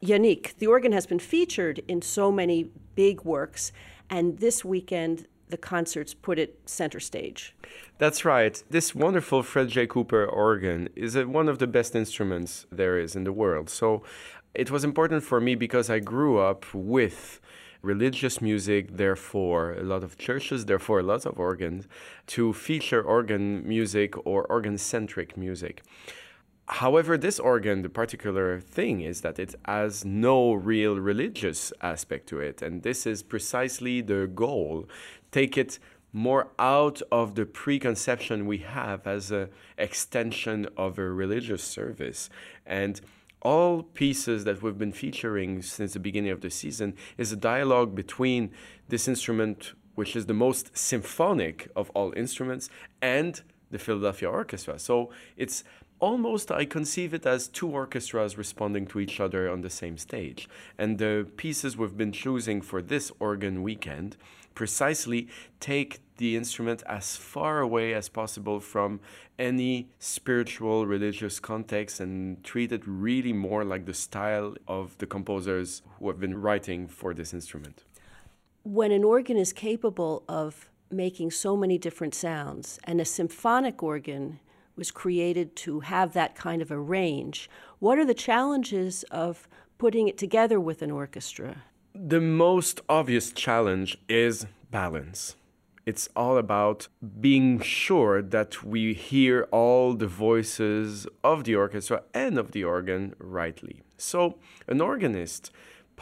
Yannick, the organ has been featured in so many big works, and this weekend the concerts put it center stage. That's right. This wonderful Fred J. Cooper organ is one of the best instruments there is in the world. So it was important for me because I grew up with religious music, therefore a lot of churches, therefore lots of organs, to feature organ music or organ-centric music. However, this organ, the particular thing is that it has no real religious aspect to it. And this is precisely the goal. Take it more out of the preconception we have as an extension of a religious service. And all pieces that we've been featuring since the beginning of the season is a dialogue between this instrument, which is the most symphonic of all instruments, and the Philadelphia Orchestra. So it's almost, I conceive it as two orchestras responding to each other on the same stage. And the pieces we've been choosing for this organ weekend precisely take the instrument as far away as possible from any spiritual, religious context and treat it really more like the style of the composers who have been writing for this instrument. When an organ is capable of making so many different sounds, and a symphonic organ was created to have that kind of a range, what are the challenges of putting it together with an orchestra? The most obvious challenge is balance. It's all about being sure that we hear all the voices of the orchestra and of the organ rightly. So an organist,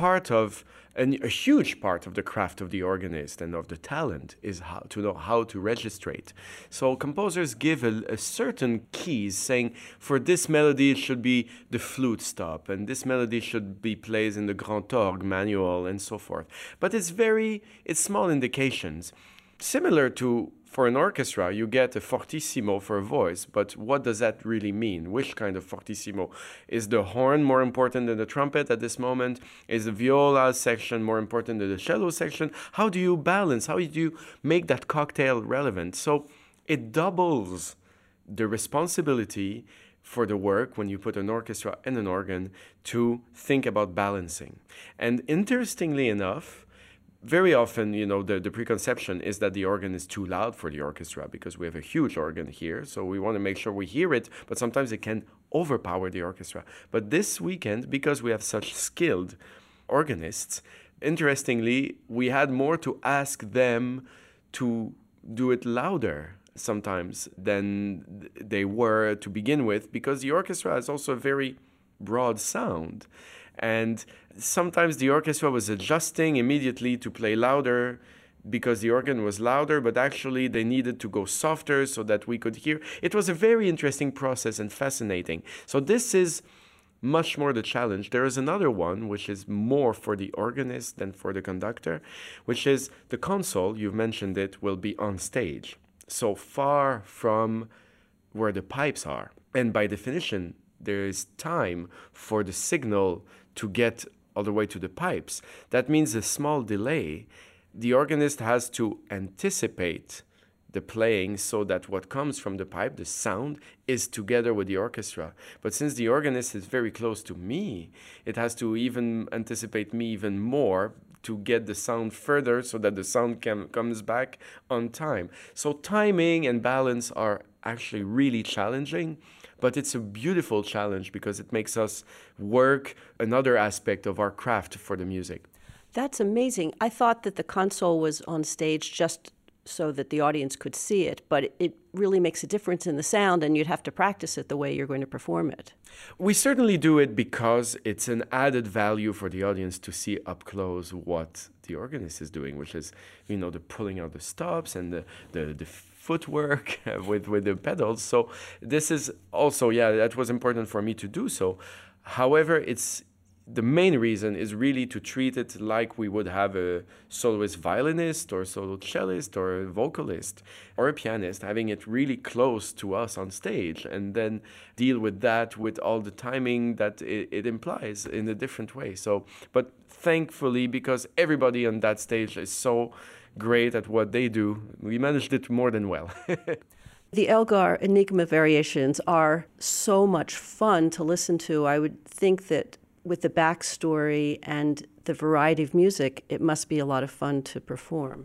a huge part of the craft of the organist and of the talent is how to know how to registrate. So composers give a certain keys saying, for this melody it should be the flute stop, and this melody should be played in the grand orgue manual, and so forth. But it's small indications. Similar to, for an orchestra, you get a fortissimo for a voice, but what does that really mean? Which kind of fortissimo? Is the horn more important than the trumpet at this moment? Is the viola section more important than the cello section? How do you balance? How do you make that cocktail relevant? So it doubles the responsibility for the work when you put an orchestra and an organ to think about balancing. And interestingly enough, very often, the preconception is that the organ is too loud for the orchestra because we have a huge organ here, so we want to make sure we hear it, but sometimes it can overpower the orchestra. But this weekend, because we have such skilled organists, interestingly, we had more to ask them to do it louder sometimes than they were to begin with, because the orchestra has also a very broad sound. And sometimes the orchestra was adjusting immediately to play louder because the organ was louder, but actually they needed to go softer so that we could hear. It was a very interesting process and fascinating. So this is much more the challenge. There is another one, which is more for the organist than for the conductor, which is the console, you've mentioned it, will be on stage, so far from where the pipes are. And by definition, there is time for the signal to get all the way to the pipes. That means a small delay. The organist has to anticipate the playing so that what comes from the pipe, the sound, is together with the orchestra. But since the organist is very close to me, it has to even anticipate me even more to get the sound further so that the sound comes back on time. So timing and balance are actually really challenging. But it's a beautiful challenge because it makes us work another aspect of our craft for the music. That's amazing. I thought that the console was on stage just so that the audience could see it, but it really makes a difference in the sound, and you'd have to practice it the way you're going to perform it. We certainly do it because it's an added value for the audience to see up close what the organist is doing, which is, the pulling out the stops and the footwork with the pedals. So this is also, that was important for me to do so. However, the main reason is really to treat it like we would have a soloist violinist or solo cellist or a vocalist or a pianist, having it really close to us on stage, and then deal with that with all the timing that it implies in a different way. So, but thankfully, because everybody on that stage is so great at what they do, we managed it more than well. The Elgar Enigma variations are so much fun to listen to. I would think that with the backstory and the variety of music, it must be a lot of fun to perform.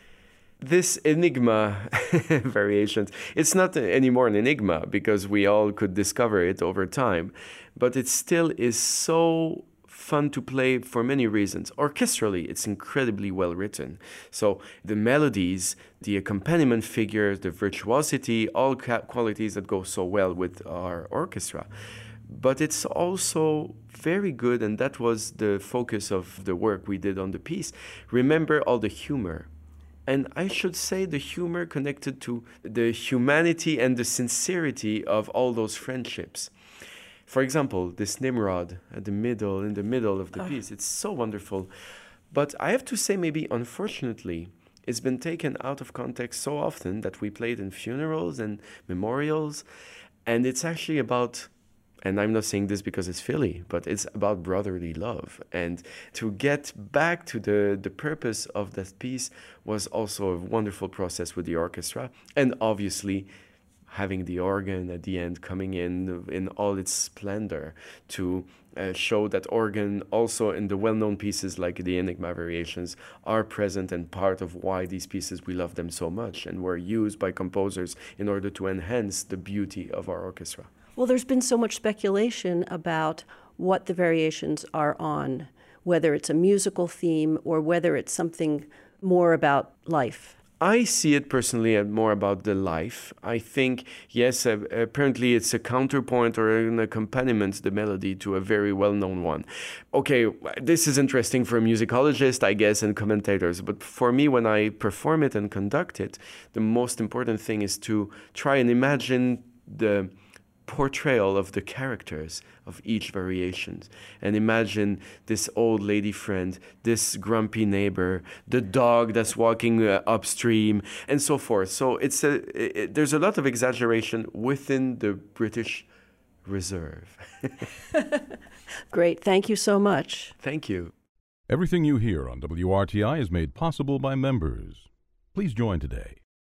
This enigma variations, it's not anymore an enigma because we all could discover it over time, but it still is so fun to play for many reasons. Orchestrally, it's incredibly well written. So the melodies, the accompaniment figures, the virtuosity, all qualities that go so well with our orchestra. But it's also very good, and that was the focus of the work we did on the piece. Remember all the humor. And I should say the humor connected to the humanity and the sincerity of all those friendships. For example, this Nimrod in the middle of the piece, it's so wonderful. But I have to say, maybe unfortunately, it's been taken out of context so often that we played in funerals and memorials. And it's actually about, and I'm not saying this because it's Philly, but it's about brotherly love. And to get back to the purpose of that piece was also a wonderful process with the orchestra. And obviously, having the organ at the end coming in all its splendor to show that organ also in the well-known pieces like the Enigma variations are present and part of why these pieces, we love them so much and were used by composers in order to enhance the beauty of our orchestra. Well, there's been so much speculation about what the variations are on, whether it's a musical theme or whether it's something more about life. I see it personally more about the life. I think, yes, apparently it's a counterpoint or an accompaniment, the melody, to a very well-known one. Okay, this is interesting for a musicologist, I guess, and commentators. But for me, when I perform it and conduct it, the most important thing is to try and imagine the portrayal of the characters of each variation, and imagine this old lady friend, this grumpy neighbor, the dog that's walking upstream, and so forth. So there's a lot of exaggeration within the British Reserve. Great. Thank you so much. Thank you. Everything you hear on WRTI is made possible by members. Please join today